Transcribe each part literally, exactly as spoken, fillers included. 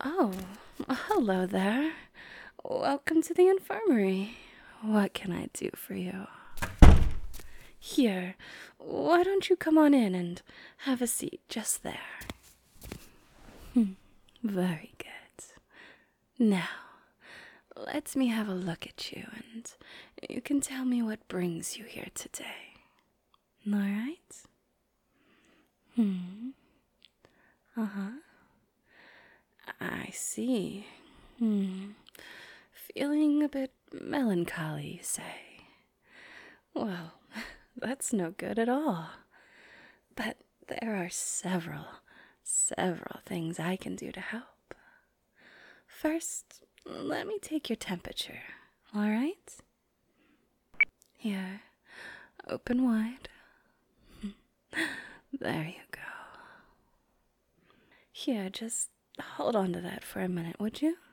Oh, hello there. Welcome to the infirmary. What can I do for you? Here, why don't you come on in and have a seat just there? Hmm, very good. Now, let me have a look at you and you can tell me what brings you here today. All right? Hmm. Uh-huh. I see. Hmm. Feeling a bit melancholy, you say? Well, that's no good at all. But there are several, several things I can do to help. First, let me take your temperature, all right? Here, open wide. There you go. Here, just hold on to that for a minute, would you?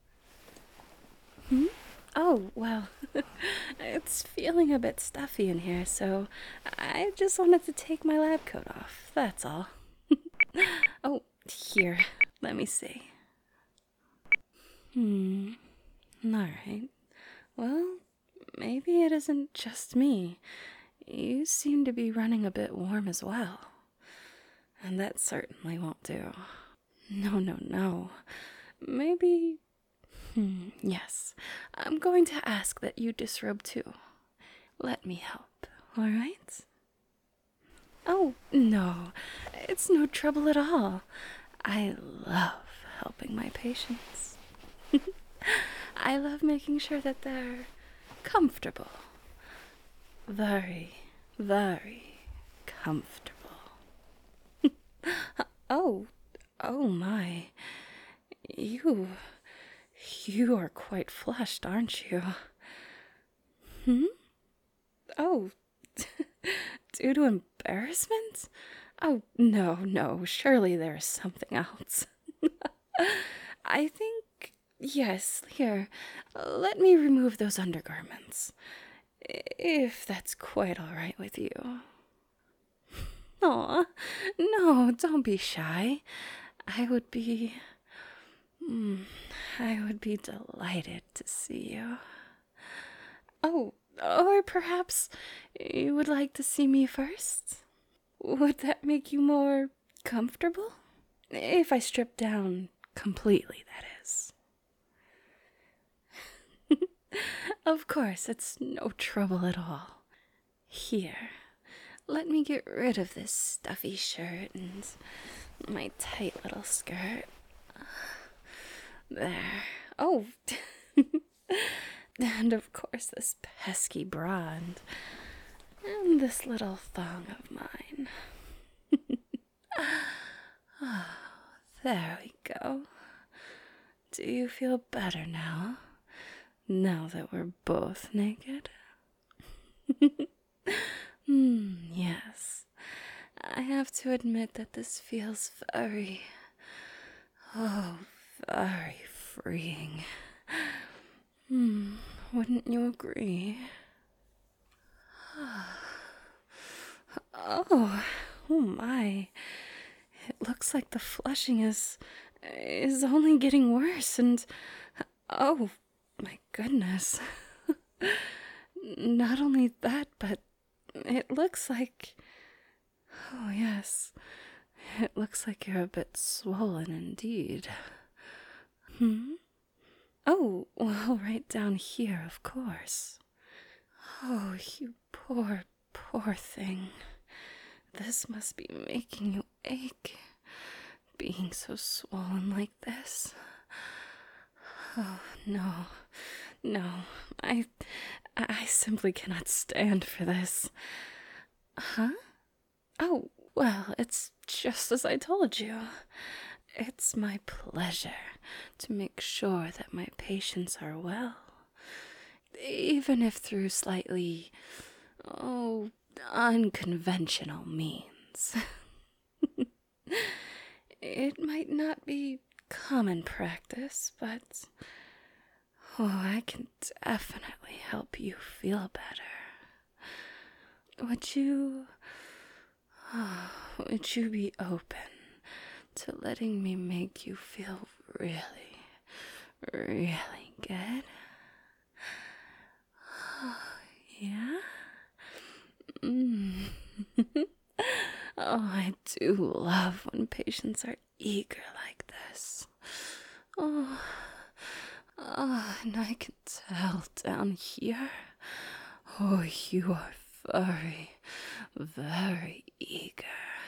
Hmm? Oh, well, it's feeling a bit stuffy in here, so I just wanted to take my lab coat off, that's all. Oh, here, let me see. Hmm, alright. Well, maybe it isn't just me. You seem to be running a bit warm as well. And that certainly won't do. No, no, no. Maybe... Hmm, yes. I'm going to ask that you disrobe too. Let me help, alright? Oh, no. It's no trouble at all. I love helping my patients. I love making sure that they're comfortable. Very, very comfortable. Oh, oh my. You, you are quite flushed, aren't you? Hmm? Oh, due to embarrassment? Oh, no, no, surely there's something else. I think, yes, here, let me remove those undergarments, if that's quite all right with you. Aw, no, don't be shy. I would be... Mm, I would be delighted to see you. Oh, or perhaps you would like to see me first? Would that make you more comfortable? If I strip down completely, that is. Of course, it's no trouble at all. Here, let me get rid of this stuffy shirt and my tight little skirt. There. Oh, and of course this pesky bra and, and this little thong of mine. Oh, there we go. Do you feel better now? Now that we're both naked? Hmm, yes. I have to admit that this feels very, oh, very freeing. Hmm, wouldn't you agree? Oh, oh my. It looks like the flushing is is only getting worse and oh my goodness. Not only that, but it looks like oh yes. It looks like you're a bit swollen indeed. Hmm? Oh, well, right down here, of course. Oh, you poor, poor thing. This must be making you ache, being so swollen like this. Oh, no, no, I, I simply cannot stand for this. Huh? Oh, well, it's just as I told you. It's my pleasure to make sure that my patients are well, even if through slightly, oh, unconventional means. It might not be common practice, but oh, I can definitely help you feel better. Would you, oh, would you be open to letting me make you feel really, really good. Yeah? Mm. Oh, I do love when patients are eager like this. Oh, oh, and I can tell down here. Oh, you are very, very eager.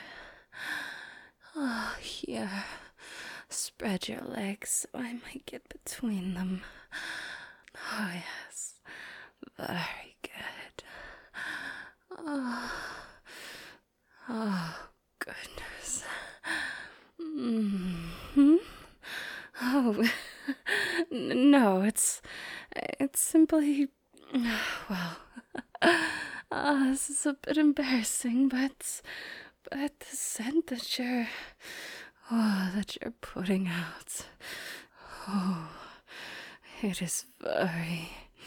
Oh, here. Spread your legs so I might get between them. Oh, yes. Very good. Oh, oh goodness. Mm-hmm. Oh, no, it's, it's simply, well, uh, this is a bit embarrassing, but, but the scent that you're, oh, that you're putting out, oh, it is very,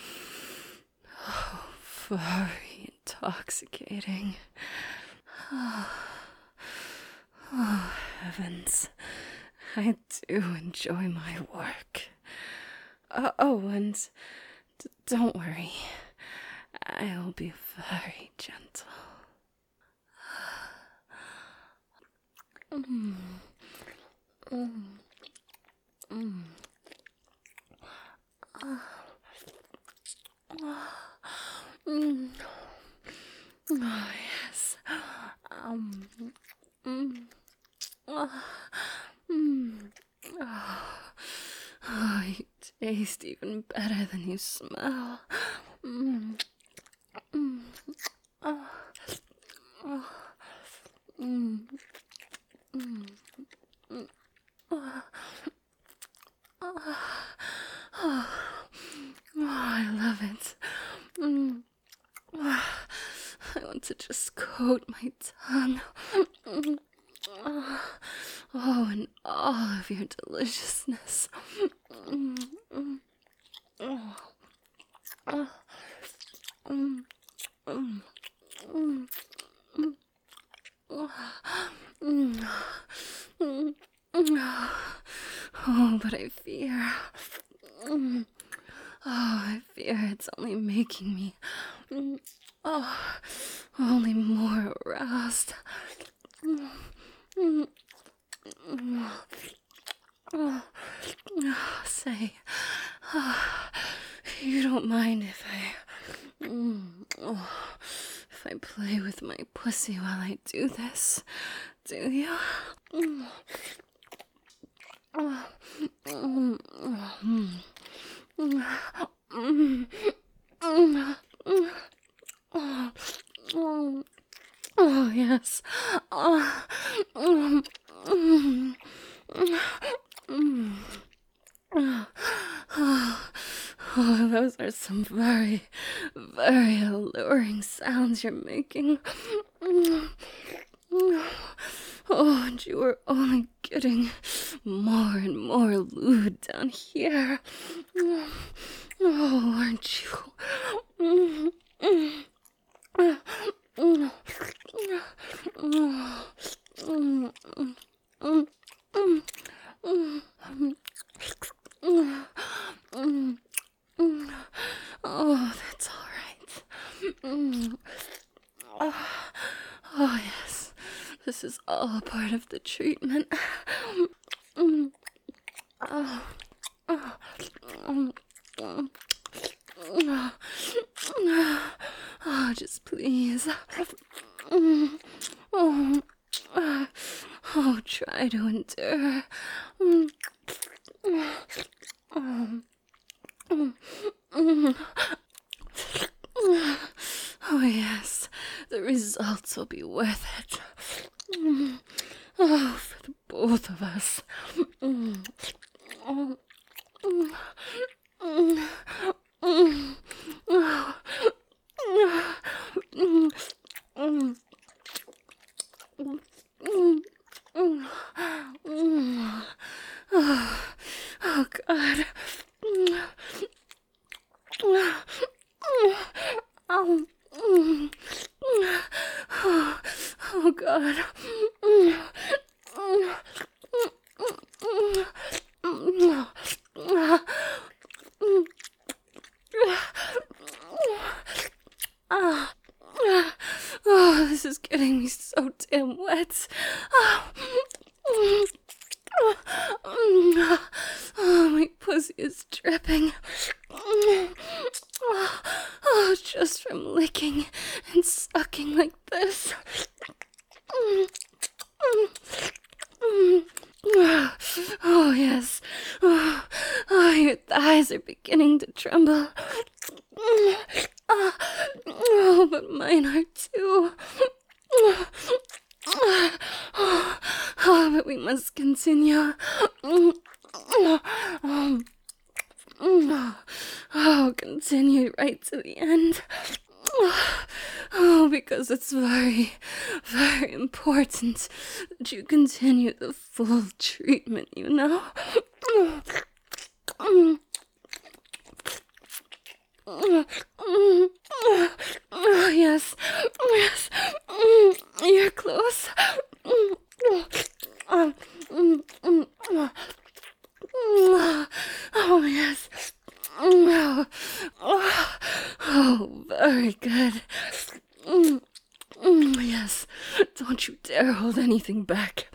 oh, very intoxicating. Oh, oh, heavens. I do enjoy my work. Uh, oh, and d- don't worry. I'll be very gentle. Mm. Mm. Mm. Uh. Mm. Oh, yes. Um. Mm. Oh. Mm. Oh. Oh, you taste even better than you smell. Mm. Mm. Oh. Oh. Mm. Mm. Mm. Oh. Oh. Oh. Oh, I love it. Mm. Oh, I want to just coat my tongue. Mm. Oh, oh, and all of your deliciousness. Mm. Mm. Oh. Oh. Mm. Mm. Mm. Mm. Oh. Mm. Mm. Mm. Oh, but I fear. Mm. Oh, I fear it's only making me, mm, oh, only more aroused. Mm, mm, mm, oh, oh, say, oh, you don't mind if I, mm, oh, if I play with my pussy while I do this, do you? Mm, oh, mm, oh, mm. Mm, mm, mm, mm, oh, oh, oh, yes. Oh, mm, mm, mm, mm. Oh, oh, those are some very, very alluring sounds you're making. Mm, mm. Oh, and you are only getting more and more lewd down here. Oh, aren't you? Mm, mm, mm, mm, mm, mm, mm, mm, mm, mm. Oh, that's all right. Mm. Oh, oh, yes. This is all part of the treatment. Mm. Oh, oh, mm, mm. Oh, just please. Mm. Oh, uh, oh, try to endure. Mm. Oh, mm, mm. Oh, yes, the results will be worth it. Mm. Oh, for the both of us. Mm. Oh. Mm. Mm. Mm. Oh. Mm. Mm. Mm. Mm. Mm. Oh. Oh, God. Mm. Oh. Mm. Oh. Oh, God. Mm. Mm. Mm. yes. Oh, oh, your thighs are beginning to tremble. Oh, but mine are too. Oh, but we must continue. Oh, continue right to the end. Oh, because it's very, very important that you continue the full treatment, you know? Oh, yes, yes, you're close. Oh, yes. Oh, oh, oh, very good. Mm, mm, yes, don't you dare hold anything back.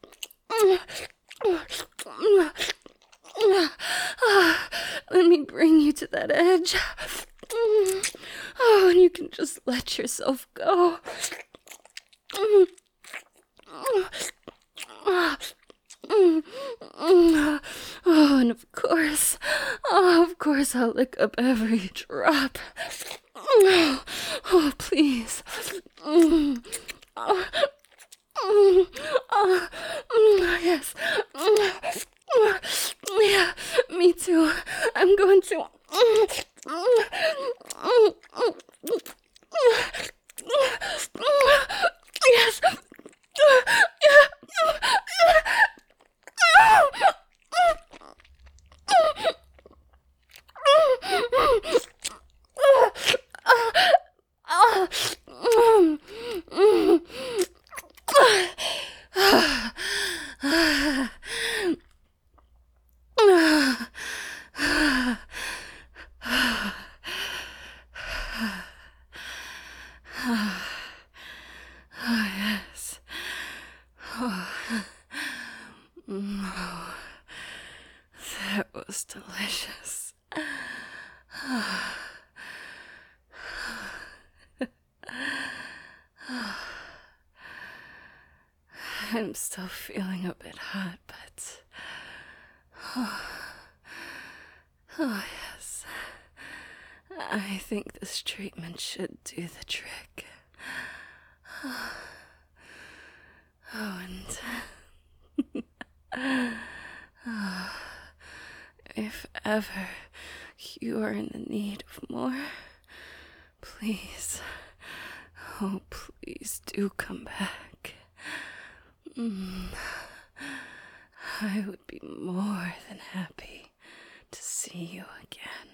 Let me bring you to that edge. Oh, and you can just let yourself go. Oh, and of course, oh, of course, I'll lick up every drop. Oh, oh please. Oh, oh, oh, yes. Yeah, me too. I'm going to. Yes. Yes. Oh. Oh, that was delicious. I'm still feeling a bit hot, but... Oh, oh yes. I think this treatment should do the trick. Oh, and... oh, if ever you are in the need of more, please, oh, please do come back. Mm. I would be more than happy to see you again.